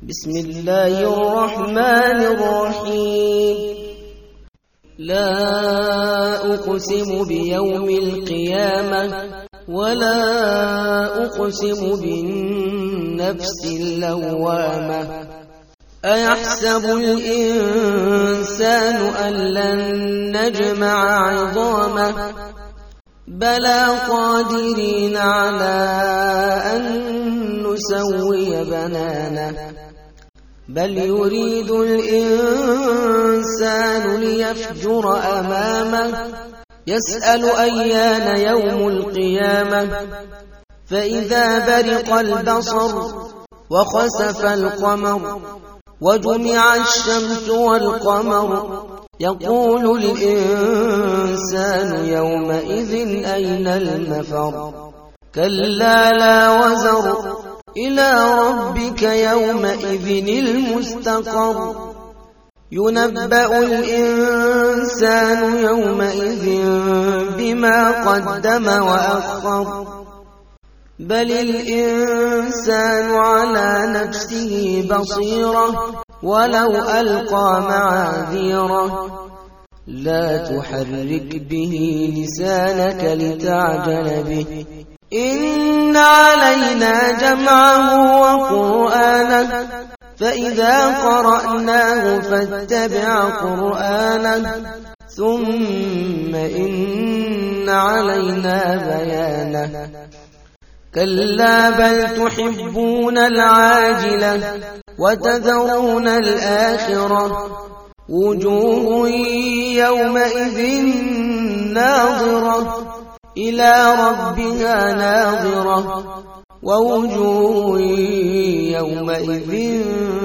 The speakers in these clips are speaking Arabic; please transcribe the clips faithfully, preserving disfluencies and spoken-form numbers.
بسم الله الرحمن الرحيم لا أقسم بيوم القيامة ولا أقسم بالنفس اللوامة أيحسب الإنسان أن لن نجمع عظامه بلى قادرين على أن نسوي بنانه بل يريد الإنسان ليفجر أمامه يسأل أيان يوم القيامة فإذا برق البصر وخسف القمر وجمع الشمس والقمر يقول الإنسان يومئذ أين المفر كلا لا وزر إلى ربك يومئذ المستقر ينبأ الإنسان يومئذ بما قدم وأخر بل الإنسان على نفسه بصيرة ولو ألقى معاذيره لا تحرك به لسانك لتعجل به إن علينا جمعه وقرآنه فإذا قرأناه فاتبع قرآنه ثم إن علينا بيانه كلا بل تحبون العاجلة وتذرون الآخرة وجوه يومئذ ناظرة إلى ربها ناظرة ووجوه يومئذ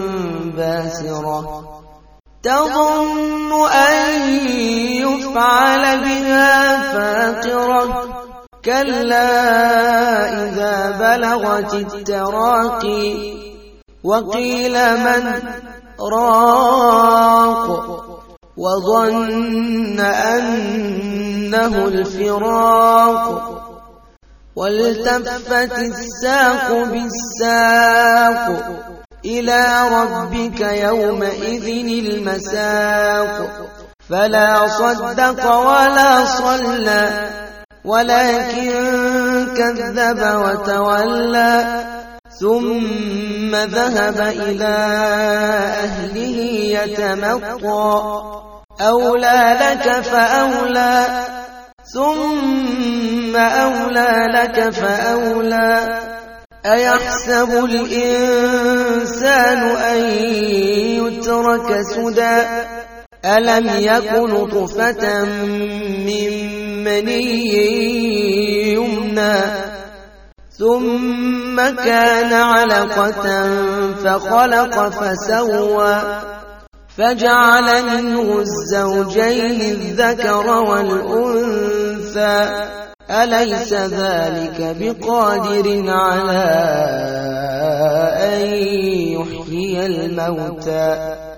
باسرة تظن أن يفعل بها فاقرة كلا إذا بلغت التراقي وقيل من راق وظن أنه الفراق والتفت الساق بالساق إلى ربك يومئذ المساق فلا صدق ولا صلى ولكن كذب وتولى ثم ذهب إلى أهله يتمطى أولى لك فأولى ثم أولى لك فأولى أيحسب الإنسان أن يترك سدى ألم يكن نطفة من مني يمنى ثم كان علقة فخلق فسوى فجعل منه الزوجين الذكر والأنثى أليس ذلك بقادر على أن يحيي الموتى